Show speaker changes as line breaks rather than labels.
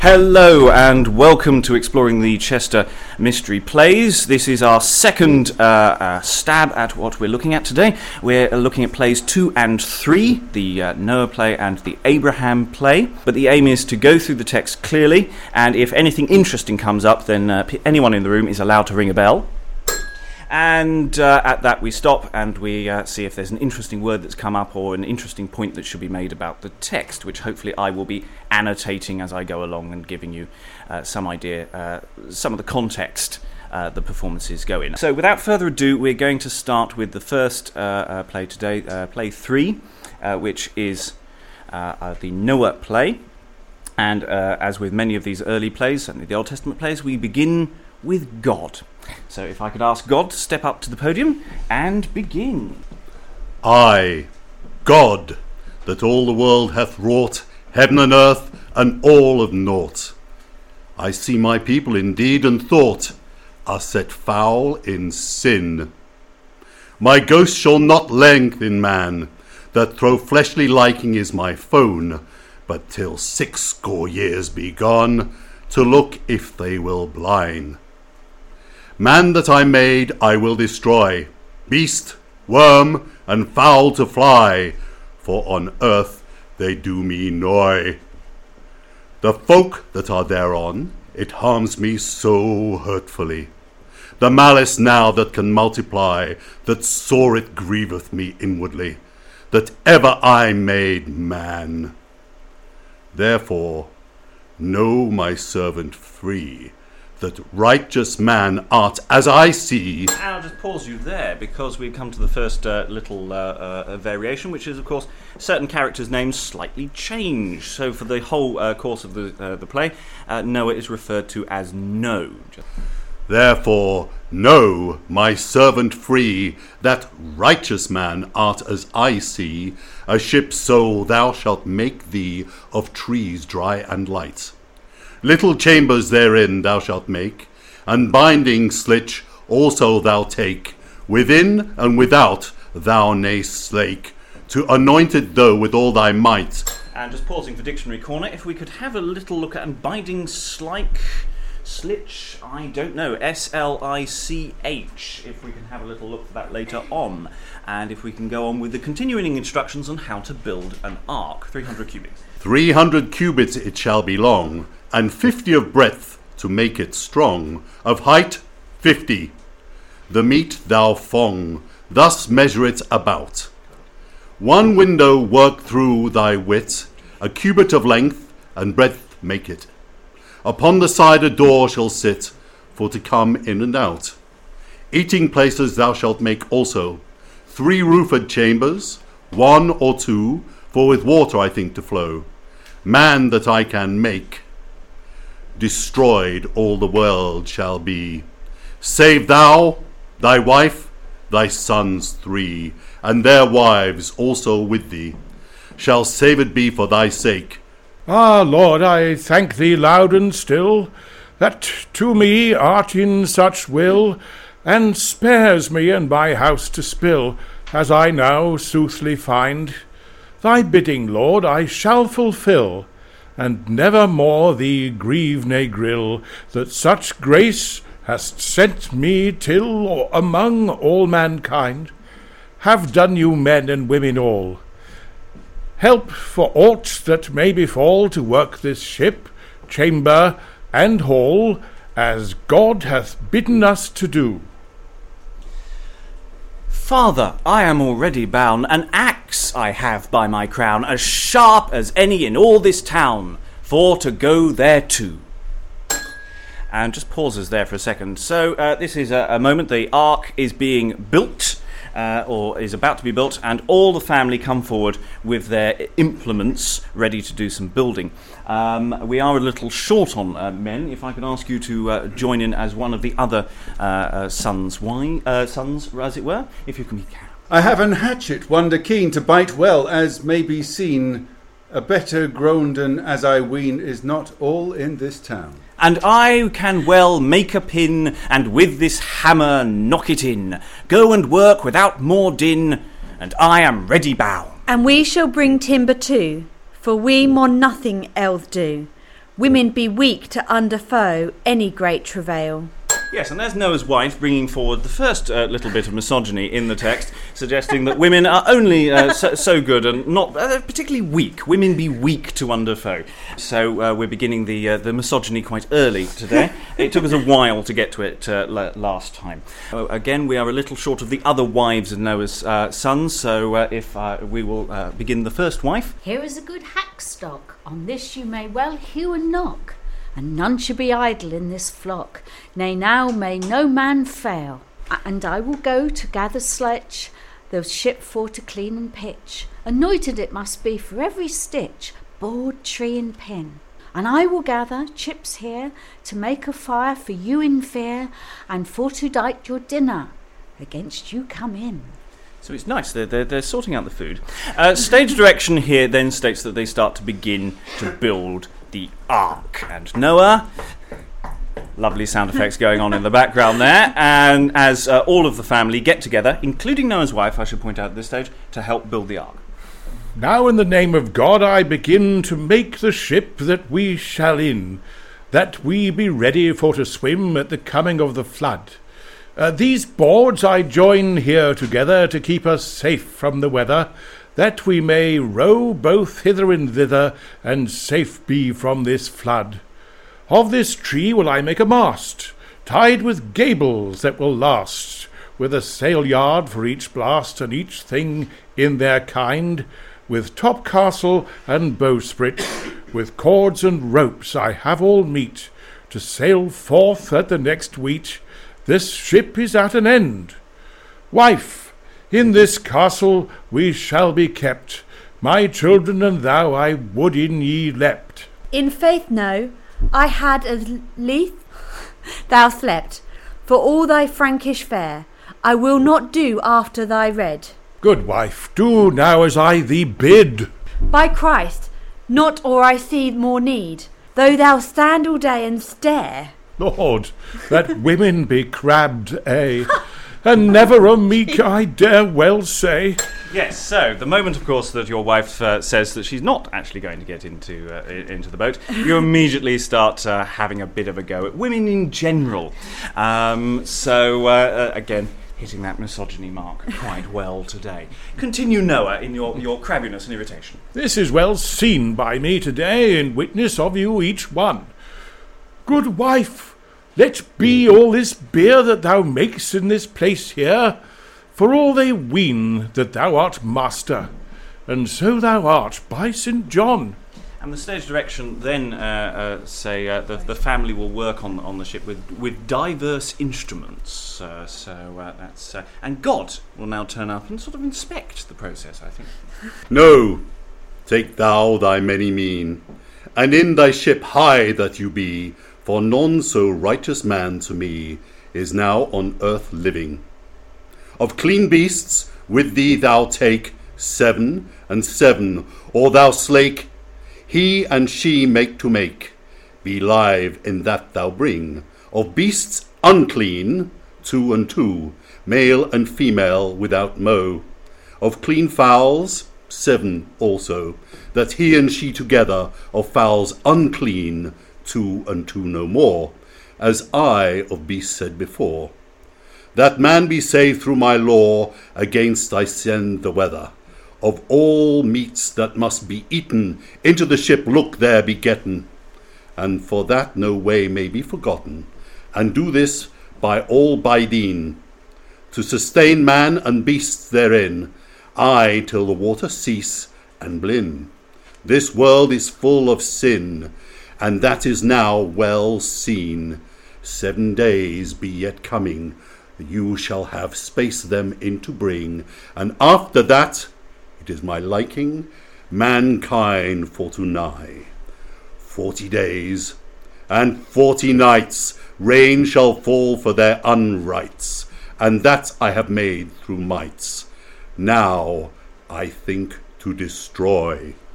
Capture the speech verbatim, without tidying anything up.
Hello and welcome to Exploring the Chester Mystery Plays. This is our second uh, uh, stab at what we're looking at today. We're looking at plays two and three, the uh, Noah play and the Abraham play. But the aim is to go through the text clearly, and if anything interesting comes up, then uh, p- anyone in the room is allowed to ring a bell. And uh, at that we stop and we uh, see if there's an interesting word that's come up or an interesting point that should be made about the text, which hopefully I will be annotating as I go along and giving you uh, some idea, uh, some of the context uh, the performances go in. So without further ado, we're going to start with the first uh, uh, play today, uh, play three, uh, which is uh, uh, the Noah play. And uh, as with many of these early plays, certainly the Old Testament plays, we begin with God. So if I could ask God to step up to the podium and begin.
I, God, that all the world hath wrought, heaven and earth, and all of naught. I see my people in deed and thought are set foul in sin. My ghost shall not lengthen man, that through fleshly liking is my phone, but till six score years be gone, to look if they will blind. Man that I made I will destroy, beast, worm, and fowl to fly, for on earth they do me noy. The folk that are thereon, it harms me so hurtfully. The malice now that can multiply, that sore it grieveth me inwardly, that ever I made man. Therefore, know my servant free, that righteous man art as I see.
And I'll just pause you there because we've come to the first uh, little uh, uh, variation, which is, of course, certain characters' names slightly change. So for the whole uh, course of the uh, the play, uh, Noah is referred to as No.
Therefore, know my servant free, that righteous man art as I see. A ship so thou shalt make thee of trees dry and light. Little chambers therein thou shalt make, and binding slitch also thou take. Within and without thou mayst slake, to anoint it though with all thy might.
And just pausing for Dictionary Corner, if we could have a little look at binding slike, slitch, I don't know, S L I C H, if we can have a little look for that later on. And if we can go on with the continuing instructions on how to build an ark, three hundred cubits.
Three hundred cubits it shall be long, and fifty of breadth to make it strong, of height fifty. The meat thou fong, thus measure it about. One window work through thy width, a cubit of length, and breadth make it. Upon the side a door shall sit, for to come in and out. Eating places thou shalt make also, three roofed chambers, one or two, for with water I think to flow. Man that I can make, destroyed all the world shall be, save thou, thy wife, thy sons three, and their wives also with thee, shall saved be for thy sake.
Ah, Lord, I thank thee loud and still, that to me art in such will, and spares me and my house to spill, as I now soothly find. Thy bidding, Lord, I shall fulfil, and never more thee grieve ne grill, that such grace hast sent me till, or among all mankind, have done you men and women all. Help for aught that may befall to work this ship, chamber, and hall, as God hath bidden us to do.
Father, I am already bound, an axe I have by my crown, as sharp as any in all this town, for to go thereto. And just pauses there for a second. So uh, this is a, a moment, the ark is being built, uh, or is about to be built, and all the family come forward with their implements ready to do some building. Um, we are a little short on uh, men. If I could ask you to uh, join in as one of the other uh, uh, sons, why uh, sons, as it were, if you can be.
I have an hatchet, wonder keen to bite well, as may be seen. A better Gronden, as I ween, is not all in this town.
And I can well make a pin, and with this hammer knock it in. Go and work without more din, and I am ready bound.
And we shall bring timber too, for we maun nothing else do. Women be weak to undergo any great travail.
Yes, and there's Noah's wife bringing forward the first uh, little bit of misogyny in the text, suggesting that women are only uh, so, so good and not uh, particularly weak. Women be weak to underfoe. So uh, we're beginning the uh, the misogyny quite early today. It took us a while to get to it uh, l- last time. Uh, again, we are a little short of the other wives of Noah's uh, sons, so uh, if uh, we will uh, begin the first wife.
Here is a good hackstock, on this you may well hew and knock. And none should be idle in this flock, nay now may no man fail. And I will go to gather sledge, the ship for to clean and pitch. Anointed it must be for every stitch, board, tree and pin. And I will gather chips here, to make a fire for you in fear, and for to dight your dinner, against you come in.
So it's nice, they're, they're, they're sorting out the food. Uh, stage direction here then states that they start to begin to build the ark. And Noah, lovely sound effects going on in the background there, and as uh, all of the family get together, including Noah's wife, I should point out at this stage, to help build the ark.
Now in the name of God I begin to make the ship that we shall in, that we be ready for to swim at the coming of the flood. Uh, these boards I join here together to keep us safe from the weather, that we may row both hither and thither, and safe be from this flood. Of this tree will I make a mast, tied with gables that will last, with a sail yard for each blast, and each thing in their kind, with topcastle and bowsprit, with cords and ropes I have all meet, to sail forth at the next weet. This ship is at an end. Wife, in this castle we shall be kept. My children and thou I would in ye leapt.
In faith, no, I had as lief thou slept. For all thy Frankish fare, I will not do after thy read.
Good wife, do now as I thee bid.
By Christ, not or I see more need, though thou stand all day and stare.
Lord, that women be crabbed, eh? And never a meek, I dare well say.
Yes, so the moment, of course, that your wife uh, says that she's not actually going to get into uh, into the boat, you immediately start uh, having a bit of a go at women in general. Um, so, uh, uh, again, hitting that misogyny mark quite well today. Continue, Noah, in your, your crabbiness and irritation.
This is well seen by me today, in witness of you each one. Good wife, let be all this beer that thou makest in this place here, for all they ween that thou art master, and so thou art, by Saint John.
And the stage direction then uh, uh, say uh, the, the family will work on on the ship with, with diverse instruments. Uh, so uh, that's uh, and God will now turn up and sort of inspect the process, I think.
No, take thou thy many mean, and in thy ship high that you be, for none so righteous man to me is now on earth living. Of clean beasts with thee thou take seven and seven, or thou slake, he and she make to make, be live in that thou bring. Of beasts unclean, two and two, male and female without moe. Of clean fowls, seven also, that he and she together. Of fowls unclean, two and two no more, as I of beasts said before. That man be saved through my law, against I send the weather. Of all meats that must be eaten, into the ship look there be getten, and for that no way may be forgotten, and do this by all bideen, to sustain man and beasts therein, aye till the water cease and blin. This world is full of sin, and that is now well seen. Seven days be yet coming, you shall have space them in to bring, and after that it is my liking mankind for to nigh. Forty days and forty nights rain shall fall for their unrights, and that I have made through mights. Now I think to destroy.